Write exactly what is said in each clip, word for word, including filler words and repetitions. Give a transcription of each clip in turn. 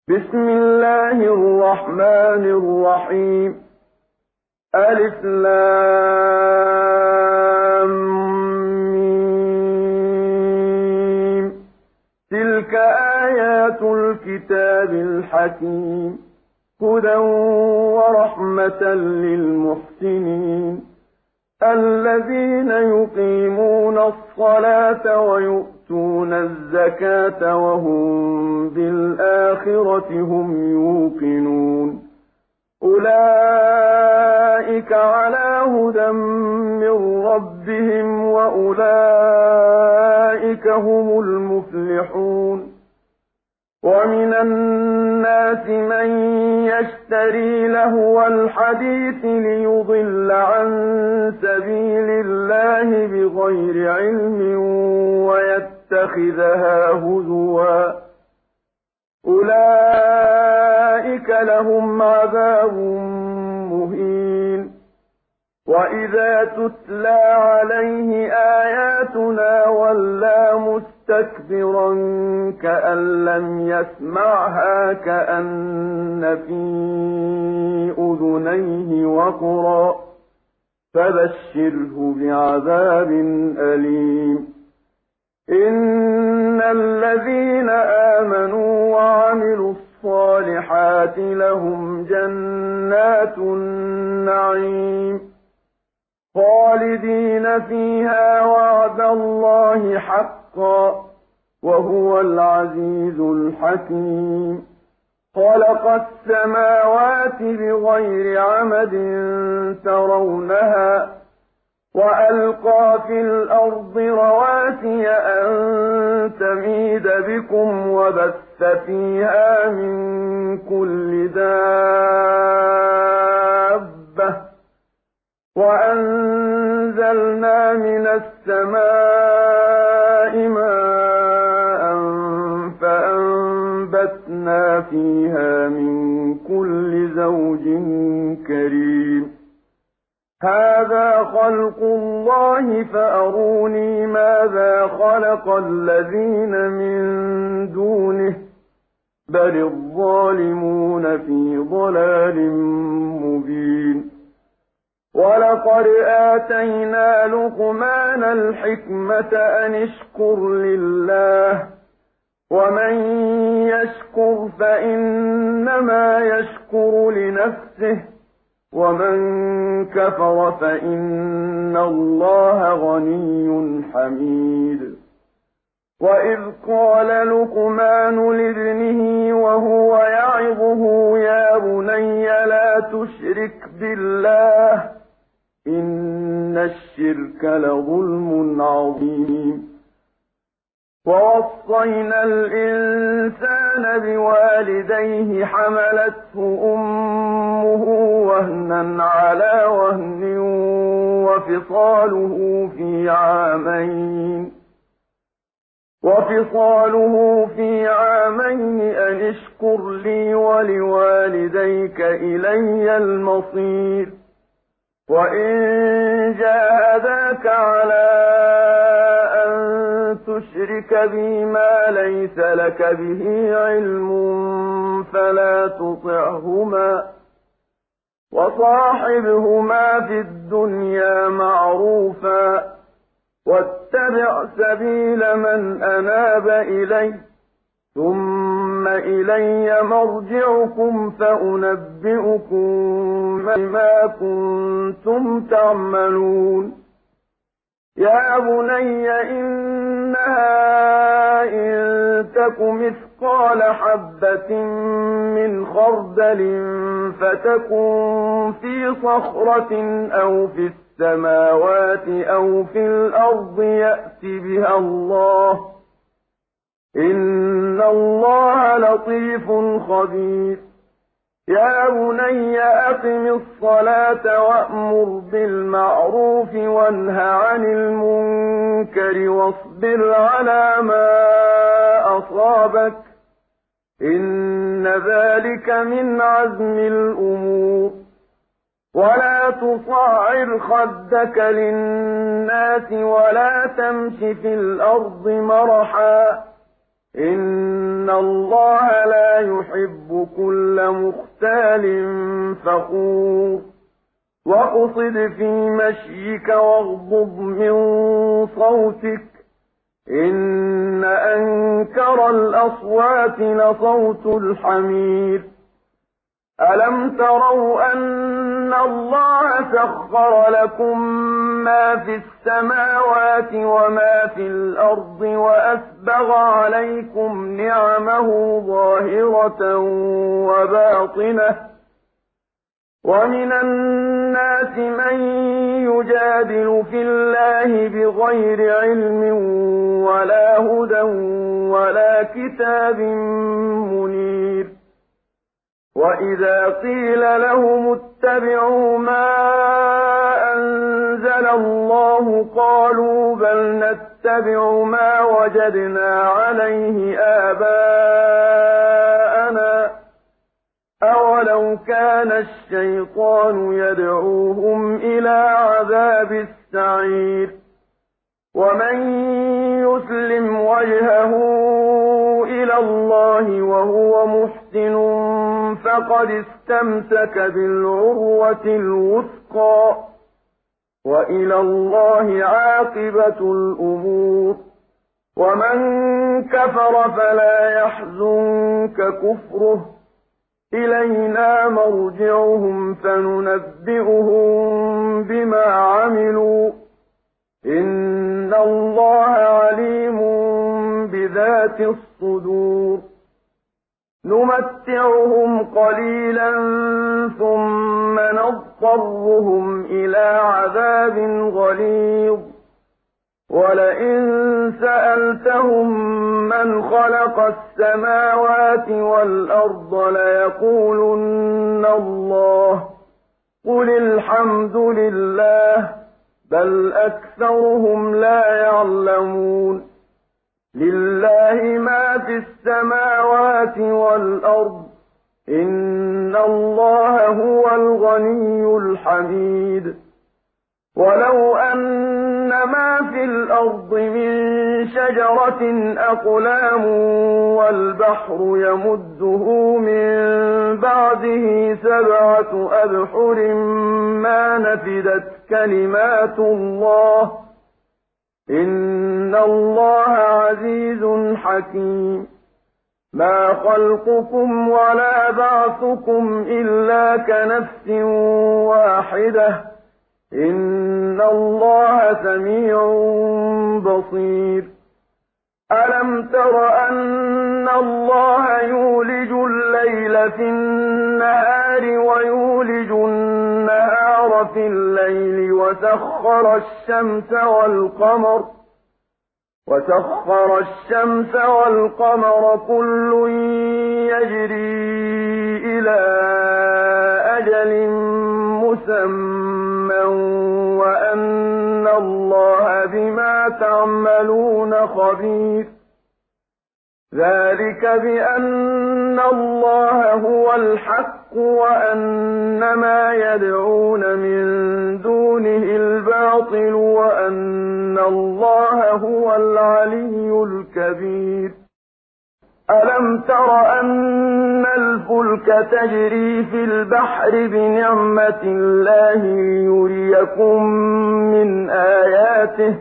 بسم الله الرحمن الرحيم ألف لام ميم تلك آيات الكتاب الحكيم هدى ورحمة للمحسنين الذين يقيمون الصلاة ويؤتون الزكاة وهم بالآخرة هم يوقنون أولئك على هدى من ربهم وأولئك هم المفلحون ومن الناس من يشتري لهو الحديث ليضل عن سبيل الله بغير علم ويتخذها هزوا أولئك لهم عذاب مهين وإذا تتلى عليه آياتنا ولى مستكبرا كأن لم يسمعها كأن في أذنيه وقرا فبشره بعذاب أليم إن الذين آمنوا وعملوا الصالحات لهم جنات النعيم خالدين فيها وعد الله حقا وهو العزيز الحكيم خلق السماوات بغير عمد ترونها وألقى في الأرض رواسي أن تميد بكم وبث فيها من كل دابة وأنزلنا من السماء ماء فأنبتنا فيها من كل زوج كريم هذا خلق الله فأروني ماذا خلق الذين من دونه بل الظالمون في ضلال مبين ولقد آتينا لقمان الحكمة أن اشكر لله ومن يشكر فإنما يشكر لنفسه ومن كفر فإن الله غني حميد وإذ قال لقمان لابنه وهو يعظه يا بني لا تشرك بالله إن الشرك لظلم عظيم ووصينا الإنسان بوالديه حملته أمه وهنا على وهن وفصاله في عامين وفصاله في عامين أن اشكر لي ولوالديك إلي المصير وإن جاهداك على أن تشرك بي ما ليس لك به علم فلا تطعهما وصاحبهما في الدنيا معروفا واتبع سبيل من أناب إلي ثم إلي مرجعكم فأنبئكم بما كنتم تعملون يا بني إنها إن تك مثقال حبة من خردل فتكن في صخرة أو في السماوات أو في الأرض يأت بها الله إن الله لطيف خبير يا بني أقم الصلاة وأمر بالمعروف وانه عن المنكر واصبر على ما أصابك إن ذلك من عزم الأمور ولا تصعر خدك للناس ولا تمش في الأرض مرحا إن الله لا يحب يحب كل مختال فخور واقصد في مشيك واغضض من صوتك إن أنكر الأصوات لصوت الحمير ألم تروا أن الله سخر لكم ما في السماوات وما في الأرض وأسبغ عليكم نعمه ظاهرة وباطنة ومن الناس من يجادل في الله بغير علم ولا هدى ولا كتاب منير وإذا قيل لهم اتبعوا ما أنزل الله قالوا بل نتبع ما وجدنا عليه آباءنا أولو كان الشيطان يدعوهم إلى عذاب السعير ومن يسلم وجهه إلى الله وهو محسن فقد استمسك بالعروة الوثقى وإلى الله عاقبة الأمور ومن كفر فلا يحزنك كفره إلينا مرجعهم فننبئهم بما عملوا إن الله عليم بذات الصدور نمتعهم قليلا ثم نضطرهم إلى عذاب غليظ ولئن سألتهم من خلق السماوات والأرض ليقولن الله قل الحمد لله بل أكثرهم لا يعلمون لله ما في السماوات والأرض إن الله هو الغني الحميد ولو أن ما في الأرض من شجرة أقلام والبحر يمده من بعده سبعة أبحر ما نفدت كلمات الله إن الله عزيز حكيم ما خلقكم ولا بعثكم إلا كنفس واحدة إن الله سميع بصير ألم تر أن الله يولج الليل في النهار ويولج النهار في الليل وسخر الشمس والقمر وسخر الشمس والقمر كل يجري إلى أجل مسمى وأن الله بما تعملون خبير ذلك بأن الله هو الحق وأن ما يدعون من دونه الباطل وأن الله هو العلي الكبير ألم تر أن الفلك تجري في البحر بنعمة الله ليريكم من آياته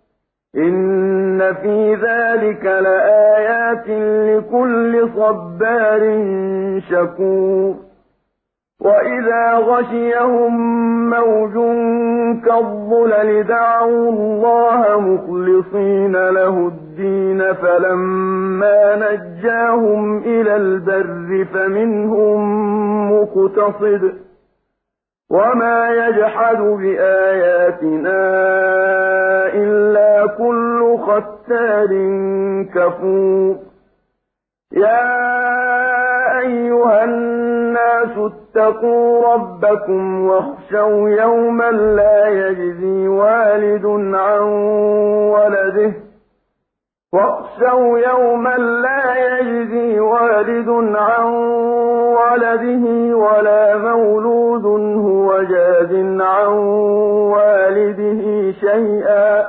إن في ذلك لآيات لكل صبار شكور وإذا غشيهم موج كالظلل دعوا الله مخلصين له الدين فلما نجاهم إلى البر فمنهم مقتصد وما يجحد بآياتنا إلا كل ختار كفور يا أيها الناس اتقوا ربكم واخشوا يوما لا يجزي والد عن ولده واخشوا يوما لا يجزي والد عن ولده ولا مولود هو جاز عن والده شيئا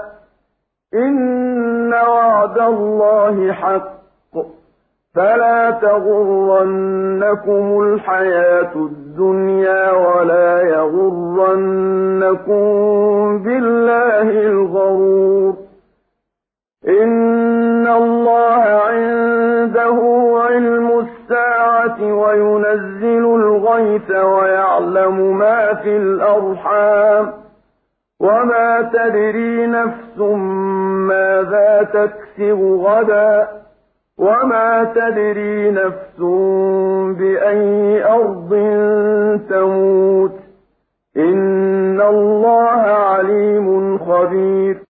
إن وعد الله حق فلا تغرن تغرنكم الحياة الدنيا ولا يغرنكم بالله الغرور إن الله عنده علم الساعة وينزل الغيث ويعلم ما في الأرحام وما تدري نفس ماذا تكسب غدا وما تدري نفس بأي أرض تموت إن الله عليم خبير